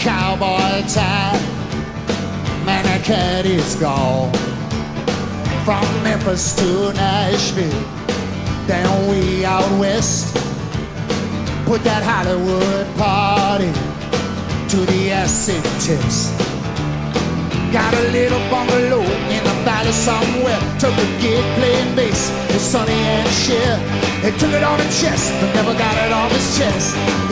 cowboy tie. Man, that cat is gone. From Memphis to Nashville, down way out west. Put that Hollywood party to the acid test. Got a little bungalow in the valley somewhere. Took a gig playing bass with Sonny and Cher. He took it on his chest, but never got it off his chest.